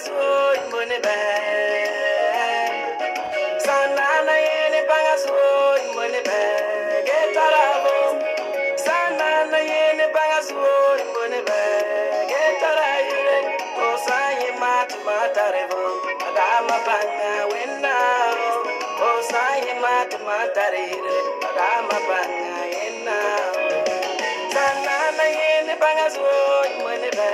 bangasoi mone be. Sanana yene bangasoi mone be. Getarabo. Sanana yene bangasoi mone be. Getaraire. Osaye matarevo. Adama banga wenna. Osaye matareire. Adama banga yenna. Sanana yene bangasoi mone be.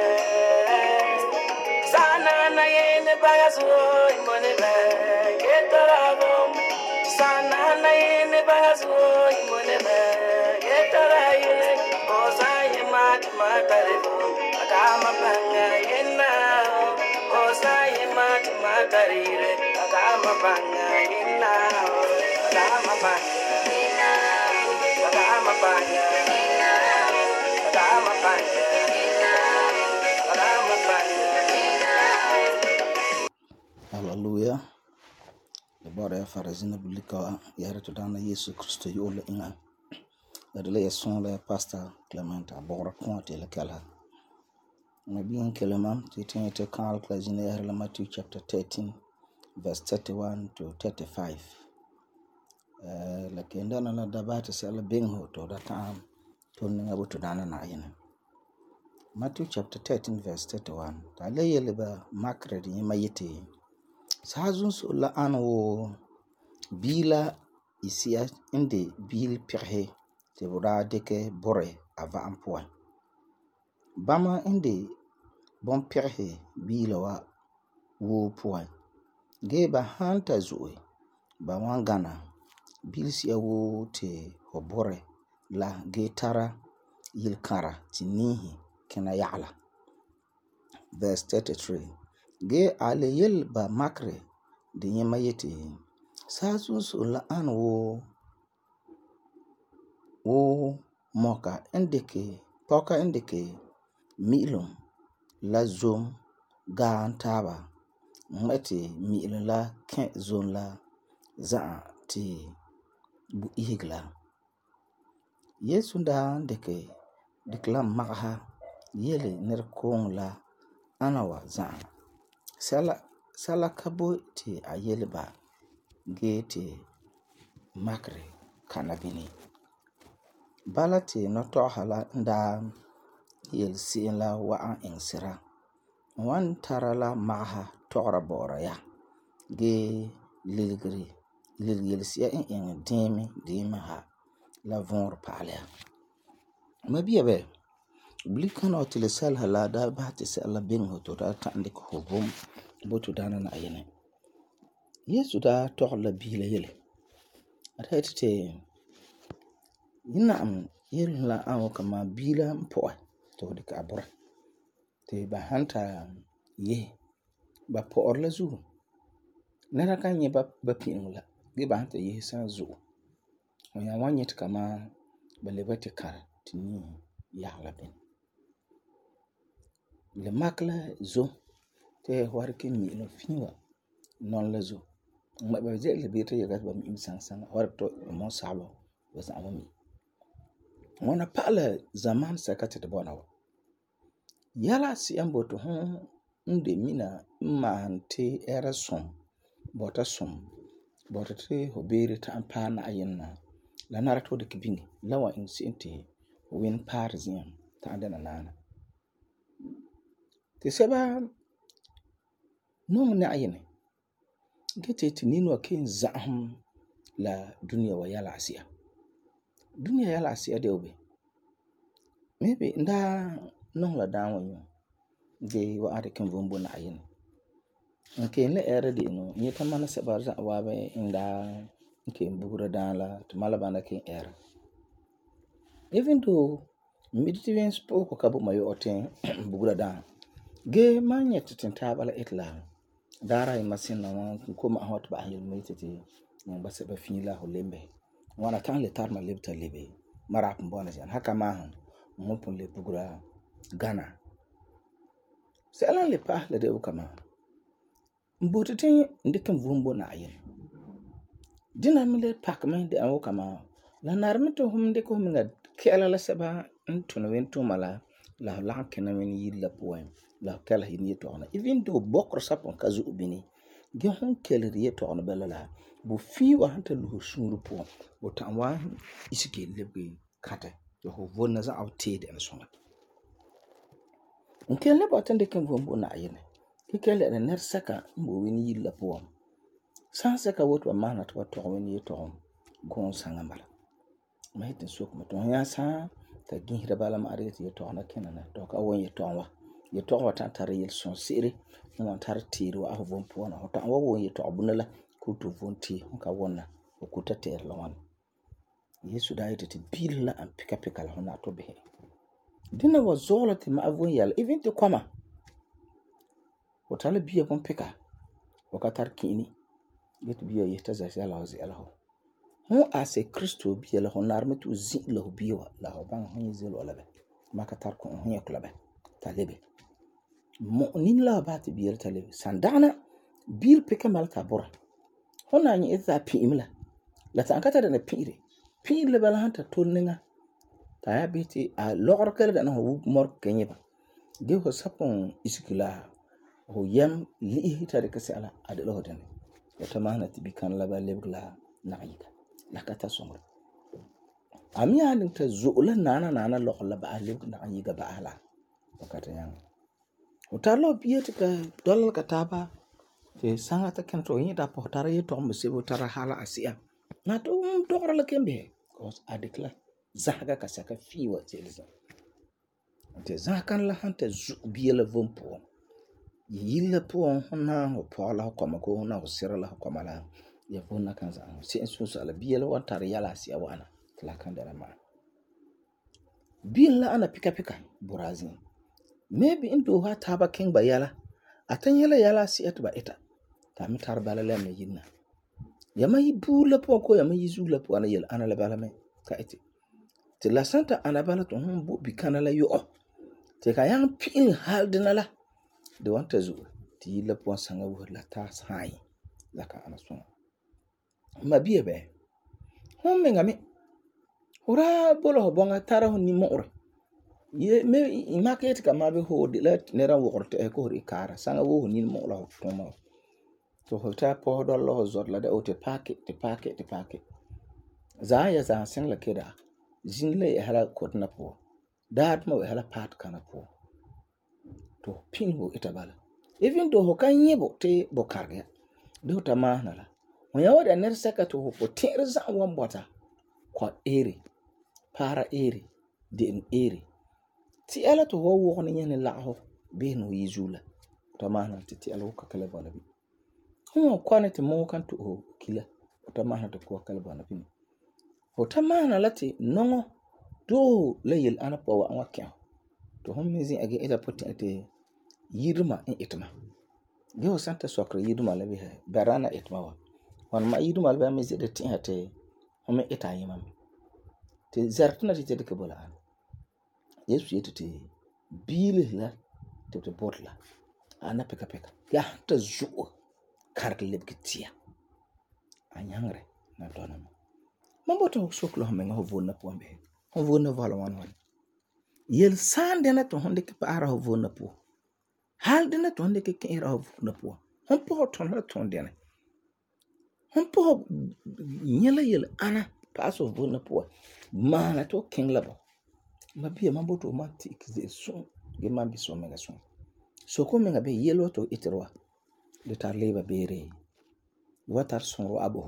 Sanana yene bangasoi mone be. Getarabo. Sanana yene bangasoi mone be. Getaraire. Osaye matarevo. Adama banga yenna. Osaye matareire. Adama banga yenna. Adama banga. Adama banga. Adama banga. Adama banga. Hallelujah. The body of Farazina Bulika, Yaratana Yesu Christo Yola Inga. The delay son le Pastor Clement Abora Conte la Kala. Maybe in Keleman, teaching to Carl Clazina Matthew chapter 13, verse 31 to 35. Like in Dana Dabata Sella Bingho to that time, turning about to Dana Nayan. Matthew chapter 13, verse 31. Talaya liba makred in Mayete. Sazun la anwo bila isia inde bil pirhe te bura deke bore ava ampoa. Bama inde bon pirhe bila wa wo poa. Ge ba hanta zuwe ba wangana bil sia wo te hobore la ge tara yilkara tinihi kena ya'la. Verse 33. Ge ale yel ba makre de yema yete sasun so la an wo moka indike poka indike milum la zom gaan taba mati milum la ken zon la za ti bu ihigla Yesu da ndike diklam magha yele ner kong la anawa za sala kabo ti ayele ba gete makre kanabini balati no to hala nda yel la wa an insira wan tarala maha tora bora ya ge lilgiri sia in demi ha la von palya mabiya be blikana otilisal hala da ba ti sala bin hoto da tande ko hobum botu dana na ayene Yesu da to la bila yele atete yinam yella awo kama bila mpo to de ka bora te ba hanta ye ba por la zu nara kan ye ba pinula ge ba hanta ye san zu onya wanyet kama ba lebati kar tini ya la ben le makla zo te warke mi no finwa non la zo ma ba je le bete yaga ba mi sang warto mo salo wa sa mi wana pala zaman sakati de bona yala si ambo to ho nde mina mante era som bota te hobere ta ampana ayenna la narato de kibingi lawa insente win parisian ta andana nana te seba no na ayene gete tinino kin zahum la dunia wa yala asia dunia yala asia de obe maybe nda no la dawo yo ge wa ade kan vombo na ayene nke le era de no nyeta mana seba za wa be inda nke bugura dala to malaba na kin era even though mediterranean spoke kabo mayo oten bugura da ge manya titinta bala itla dara masin na wan ko ma hot ba hil metete no ba seba finila holembe wana kan le tarma lebta lebe marap mbona jan haka ma mopon le bugura Ghana sela le pa le de kama mbotete ndikan vumbo na ayen dina mile pak men de awo kama la narmito hum de ko minga kela la seba ntuna wento mala la la kena men yilla poem la kala hin yetona even do bokro sapon kazu ubini ge hon kelir yetona belala bu fi wa hanta lu suru po bo tanwa isike lebe kata yo ho vonna za outed en songa nkelle ba tande kan vombo na ayene kele na ner saka mbo wini yilla poem san saka woto mana to to wini yeton gon sanga mala mahitin sok mo ton ya sa ta ginhira bala ma arete yeton na kenana to ka won yeton wa tan tare yel son sire mon tar tiro a von po na to won yeton bunala ko to vonti ka wonna o kuta ter lawan yesu da yete billa an pika la hona to be dina wa zolati ma avon yal even to kwama o tale biya kon pika o ka tar kini get biya yeta za sala o zi alaho ho ase kristo biya la honar metu zi la biwa la ho ban ho zi lo labe maka tar ko ho yakula be talebe mo nin la ba ti biya talebe sandana bil pika malta bora hona ni eza pi imla la ta kata da na pire le bala hanta tonninga ta ya biti a logor kala da na ho mor kenye ba de ho sapon iskila ho yam li hitare kasi ala ade lo hodane wata mahana tibi kan laba lebla naika la kata somro ami halin ta zuula nana lo laba aleb naika ba ala wakata yang utalo biyete ka dolal kataba te sanga ta kan to yida po tara yeto msibo tara hala asia na to dokra la kembe cause adikla zaga kasaka fiwa teleza te zakan la hanta biyela vompo yilla po hona ho pola ko ma ko na ho sirala ko mala ya vonna kan za si en susu ala biyela wan tar yala si awana kala kan dara ma biyela ana pika burazin maybe indo ha taba king ba yala atan yala si atba ita ta mi tar bala le me yinna yama yibula po ko yama yizula po ana yala ana la bala me ka ite te la santa ana bala to humbo bikana la yo te ka yang pin haldinala de wanta zu ti la po sanga wo la ta sai la ka ana so ma biye be hon me ngami ora bolo bonga tara hon ni mo ye me market ka ma be ho de la nera wo korte ko ri kara sanga wo ni mo la to ma to ho ta po do lo zot la de o te packet za ya za sen la keda jinle ya hala kotna po dat mo hala pat kana po to pingo itabala even do ho kan yebo te bo karga do ta manala mo yawo da ner saka to ho poter za wan bota kwa ere para ere den ere ti ala to ho wo ne nyane la ho be no yizula ta manala ti ala ko kala bana bi ho kwanete mo kan to ho kila ta manala to ko kala bana bi ho ta manala ti nongo do layel ana po wa wakya to hon mezi age ila potete yirma in itma ge santa sokra yirma labi ha barana itma wa wan ma yirma labi mezi de tin hate hon ita yima te zartuna ti de kebola an yesu yete bile la te botla ana peka ya ta zuo kark lebkitia anyangre na dona mambo to soklo hamenga ho vonna pombe ho vonna vala wan yel sande na to honde ke para ho vonna po halde na to honde ke kera ho vonna po hon po to na to ndene hon po nyela yel ana paso vonna po mana to king labo mabia mambo to matik ze so ge mambi so mega so ko menga be yelo to itirwa de tar leba bere watar sonro abo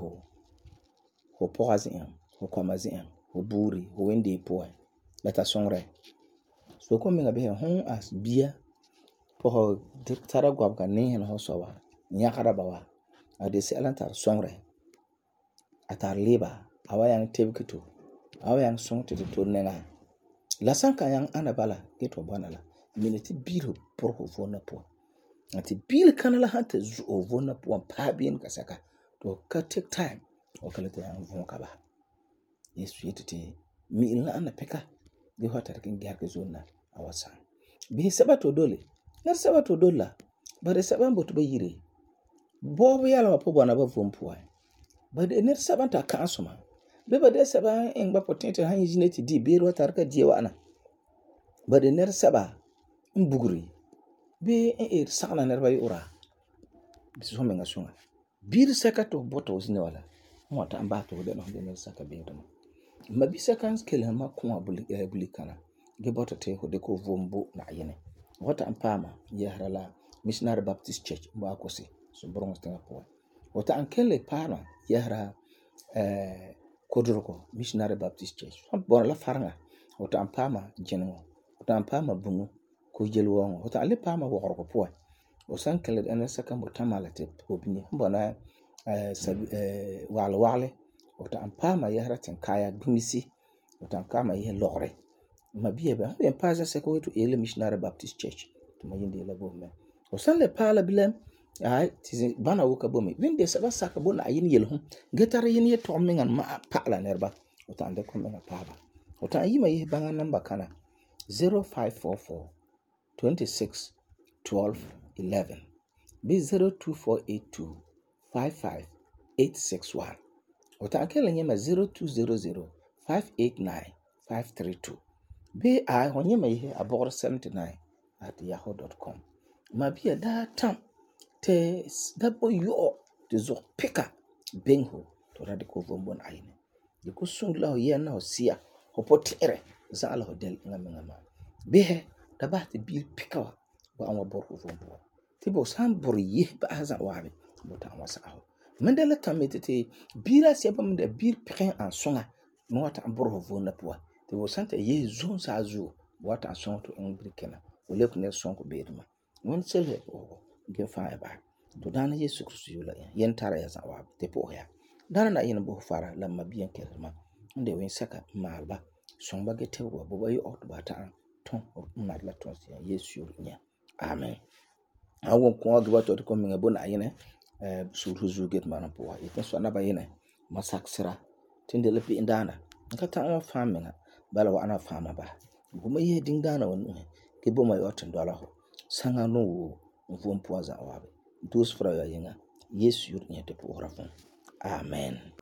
ho poazin ho komazin ho buri ho wende po la ta songre so ko menga be hon as bia po de tara gwab ka ne ho so wa nyakara bawa ade se alantar songre atar leba awayang tebkito awayang songte to nenga la sanka yang anabala geto banala miniti biro por ho vona po ati bil kanala hante zu o vona po pa bien kasaka to ka take time o kala ta yang von ka ba yesu yete mi ina ana peka de hota kin garke zonna awasa bi sabato dole nar sabato dolla bare sabambo to bayire bobo yala po bona ba von po ba de ner sabanta ka asuma be ba de saban en ba potente han yineti di biro tarka diwa ana ba de ner saba mbugri be sakna ner ba yura so menga sunga bir saka to boto zine wala mo ta amba to de no de ner saka be to ma bi seconds kele ma ko abuli kana ge boto te ko de ko vombo na yene wata ampama yahra la Missionary Baptist Church mbo akosi so bronze tenga po wata ankele pana yahra Kodroko Missionary Baptist Church bon la faranga wata ampama jengo wata ampama bungu ko jelwongo wata ale pama wo po o san kele ene saka mbo tamala te obini mbona wale wata ampama yahra tenkaya gumisi wata ampama ye lore mabiye ba en paza se ko to ele Missionary Baptist Church to mayinde la bo me o san le pala bilem ay tizi bana wuka bo me winde saba saka bo na yin yel hum getare yin ye to mengan ma pala nerba o tan de ko menga paba o tan yima ye banga namba kana 0544 26 12 11 b 02482 55 861 o tan kele nyema 0200 589 532 be I honye ma ihe abor 79@yahoo.com ma bia da tam te da bo yo de zo pika benho to radical vombon aine de ko sungla ye na osia opotere za ala hodel ngama be da ba te bil pika wa anwa bor vombo te bo sam bor ye ba azan wabe bo ta wasa aho mendela tametete bira siapa mende bir pikin an songa mo wata bor vombo po te wo sante ye zon sa zu wata son to engbrikena o le kunne son ko beduma won sele o ge fa ba to dana Yesu Kristo yula yen tara ya zawa te po ya dana na yin bo fara la mabiyan kelma inde wen saka malba son ba ge te wo bo bayi o ba ta ton na la ton Yesu yula amen awon ko ga wato ko mi ngabo na yin suru zu get mana po ita so na ba yin masaksira tinde lepi indana nkata an famina bala wa ana fama ba kuma ye dingana wonu ke bo mai otin dola ho sanga no wo mfo mpo za wa be dos fra ya yinga Yesu yur nyete po rafon amen.